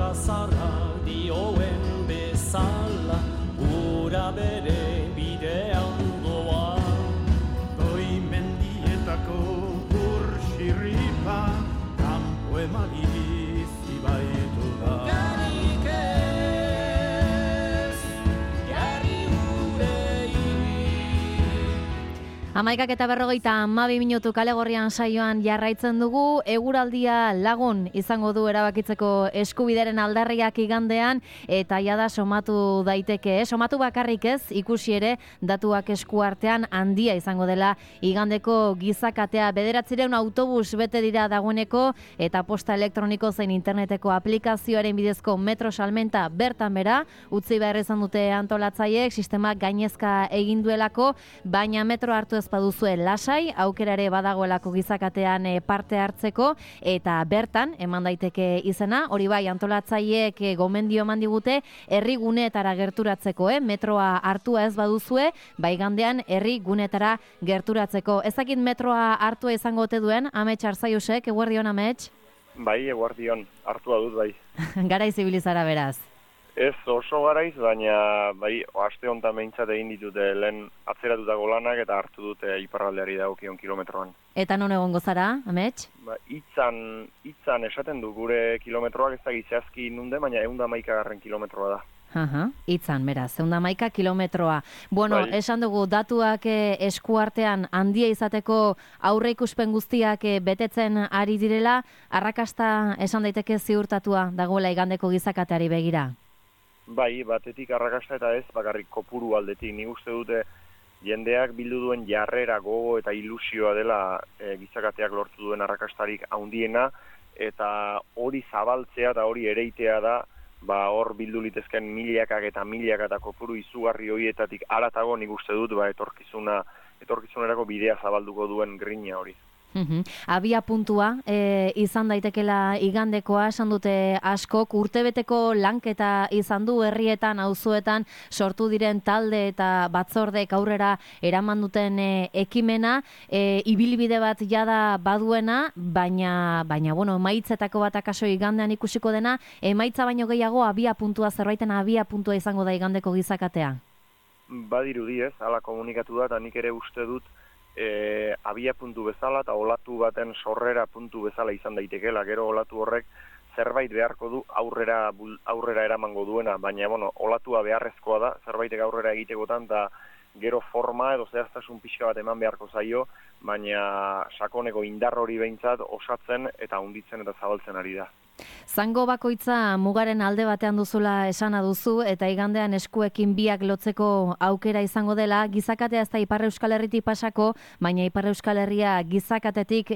zara dioen bezala, ura bere bidean doa. Goi mendietako urxirripa, kanpo emaliz ibaitu da. Garik ez, jarri urei. 11:42 minutu Kale Gorrian saioan jarraitzen dugu. Eguraldia lagun izango du erabakitzeko eskubideren aldarriak igandean, eta jada somatu daiteke. Somatu bakarrik ez, ikusi ere datuak eskuartean handia izango dela igandeko gizakatea. 900 autobus bete dira dagoeneko, eta posta elektroniko zein interneteko aplikazioaren bidezko metro salmenta bertan bera, utzi behar izan dute antolatzaileek, sistemak gainezka egin duelako, baina metro hartu ez baduzue lasai, aukerare badagoelako gizakatean parte hartzeko, eta bertan eman daiteke izena, hori bai antolatzaileek gomendio eman digute herri guneetara gerturatzeko, metroa hartua ez baduzue, bai gandean herri guneetara gerturatzeko. Ezakit metroa hartua izango ote duen, Amets Arzaiusek, eguerdion Amets? Bai, eguerdion, hartua dut bai. Garaiz ibilizara beraz. Ez oso garaiz, baina bai, aste honetan behintzat egin ditute lehen atzeratutako lanak eta hartu dute iparraldeari dagokion kilometroan. Eta non egongo zara, Amets? Ba, hitzan esaten du gure kilometroak ez da gitxazki nunde, baina 111. Kilometroa da. Itzan, beraz, 111 kilometroa. Bueno, Bai. esan dugu, datuak eskuartean handia izateko aurre ikuspen guztiak betetzen ari direla, arrakasta esan daiteke ziurtatua dagoela igandeko gizakateari begira. Bai, batetik arrakasta eta ez bakarrik kopuru aldetik. Nik uste dute jendeak bildu duen jarrera, gogo eta ilusioa dela gizakateak lortu duen arrakastarik handiena, eta hori zabaltzea eta hori ereitea da, hor bildu litezken milakak eta kopuru izugarri horietatik haratago nik uste dut etorkizunerako bidea zabalduko duen grina hori. Abia puntua izan daitekela igandekoa, esan dute askok, urtebeteko lanketa izan du herrietan, auzoetan sortu diren talde eta batzordek aurrera eraman duten ekimena, ibilbide bat jada baduena, baina bueno, emaitzetako bat akaso igandean ikusiko dena, emaitza baino gehiago abia puntua, zerbaiten abia puntua izango da igandeko gizakatea. Badirudi ez, hala komunikatu da, eta nik ere uste dut abia puntu bezala eta olatu baten sorrera puntu bezala izan daitekela. Gero olatu horrek zerbait beharko du aurrera eramango duena, baina olatua beharrezkoa da, zerbaitek aurrera egitekotan, eta gero forma edo zehaztasun pixka bat eman beharko zaio, baina sakoneko indar hori behintzat osatzen eta hunditzen eta zabaltzen ari da. Zango bakoitza mugaren alde batean duzula esana duzu, eta igandean eskuekin biak lotzeko aukera izango dela. Gizakatea ez da Ipar Euskal Herritik pasako, baina Ipar Euskal Herria gizakatetik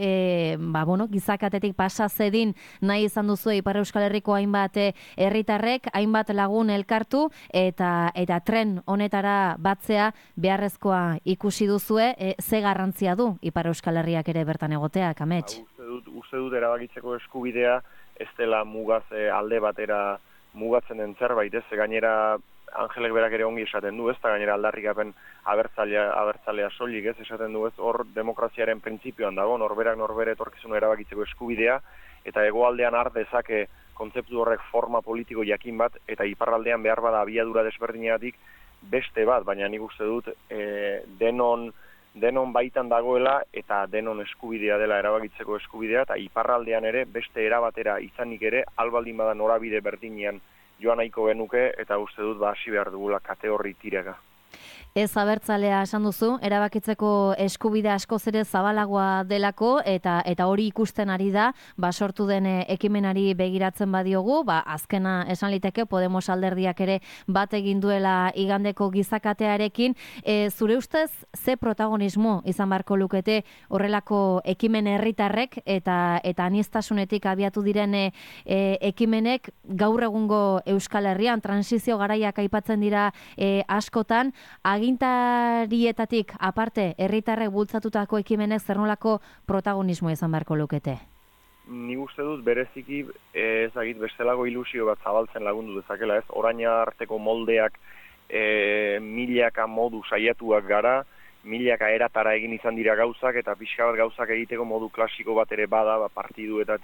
pasa zedin nahi izan duzu Ipar Euskal Herriko hainbat herritarrek, hainbat lagun elkartu, eta tren honetara batzea beharrezkoa ikusi duzue. Ze garrantzia du Ipar Euskal Herriak ere bertan egoteak, Amets? Uste dut erabakitzeko eskubidea ez dela mugaz alde batera mugatzen den zerbait, ez gainera Angelek berak ere ongi esaten du, ez da gainera aldarrikapen abertzalea soilik, ez esaten du, ez hor demokraziaren printzipioan dago, norberak norbere etorkizuna erabakitzeko eskubidea, eta hegoaldean har dezake kontzeptu horrek forma politiko jakin bat, eta iparraldean behar bada abiadura desberdinatik beste bat, baina nik uste dut denon baitan dagoela eta denon eskubidea dela erabakitzeko eskubidea, eta iparraldean ere beste erabatera izanik ere albaldin bada norabide berdinean joan nahiko genuke, eta uste dut hasi behar dugula kate horri tiraka. Ez abertzalea esan duzu, erabakitzeko eskubide askoz ere zabalagoa delako, eta hori ikusten ari da, sortu den ekimenari begiratzen badiogu, azkena esan liteke Podemos alderdiak ere bat egin duela igandeko gizakatearekin. Zure ustez, ze protagonismo izan beharko lukete horrelako ekimen herritarrek eta aniztasunetik abiatu diren ekimenek gaur egungo Euskal Herrian, transizio garaiak aipatzen dira askotan, agintarietatik aparte herritarrek bultzatutako ekimenek zer nolako protagonismo izan beharko lukete? Ni uste dut bereziki ezagit bestelago ilusio bat zabaltzen lagundu dezakela, ez? Oraina arteko moldeak milaka modu saiatuak gara, milaka eratara egin izan dira gauzak, eta pixka bat gauzak egiteko modu klasiko bat ere bada partiduetatik,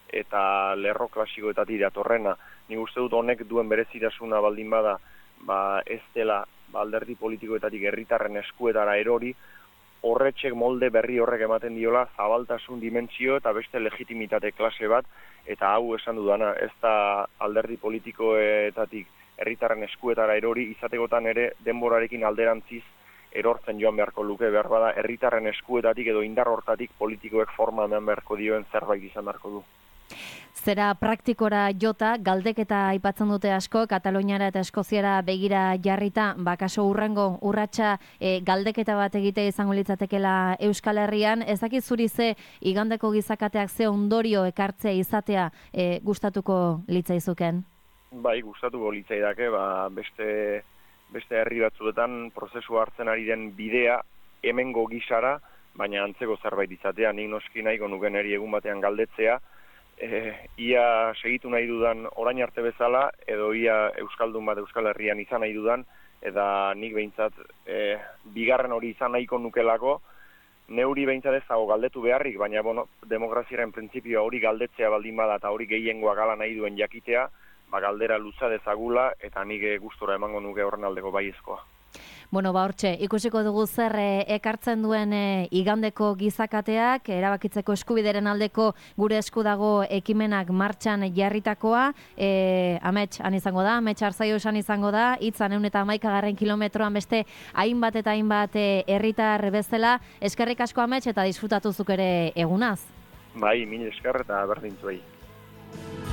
eta lerro klasikoetatik datorrena. Nik uste dut honek duen berezitasuna baldin bada, ez dela alderdi politikoetatik herritarren eskuetara erori, horretxek molde berri horrek ematen diola zabaltasun dimentsio eta beste legitimitate klase bat, eta hau esan dudana, ez da alderdi politikoetatik herritarren eskuetara erori, izategotan ere denborarekin alderantziz erortzen joan beharko luke, behar bada herritarren eskuetatik edo indar hortatik politikoek forma eman beharko dioen zerbait izan beharko du. Zera praktikora jota, galdeketa aipatzen dute asko, Kataluniara eta Eskoziara begira jarrita, kaso hurrengo urratsa galdeketa bat egitea izango litzatekela Euskal Herrian, ez dakit zuri ze igandeko gizakateak ze ondorio ekartzea izatea gustatuko litzaizuken? Bai, gustatuko litzaidake, beste herri batzuetan prozesu hartzen ari den bidea hemengo gisara, baina antzeko zerbait izatea, nik noski nahiko nuken eri egun batean galdetzea, ia segitu nahi dudan orain arte bezala, edo ia Euskaldun bat Euskal Herrian izan nahi dudan, eta nik behintzat bigarren hori izan nahiko nukelako, neuri behintzat ez dago galdetu beharrik, baina demokraziaren printzipioa hori galdetzea baldin bada eta hori gehiengoa gala nahi duen jakitea, galdera luza dezagula, eta nik gustora emango nuke horren aldeko baiezkoa. Hortxe, ikusiko dugu zer ekartzen duen igandeko gizakateak, erabakitzeko eskubideren aldeko gure esku dago ekimenak martxan jarritakoa, Amets han izango da, Amets Arzaio esan izango da, hitzan 111 kilometroan beste hainbat eta hainbat herritar bezala. Eskerrik asko Amets eta disfrutatu zuk ere egunaz. Bai, mil esker eta berdin zuei.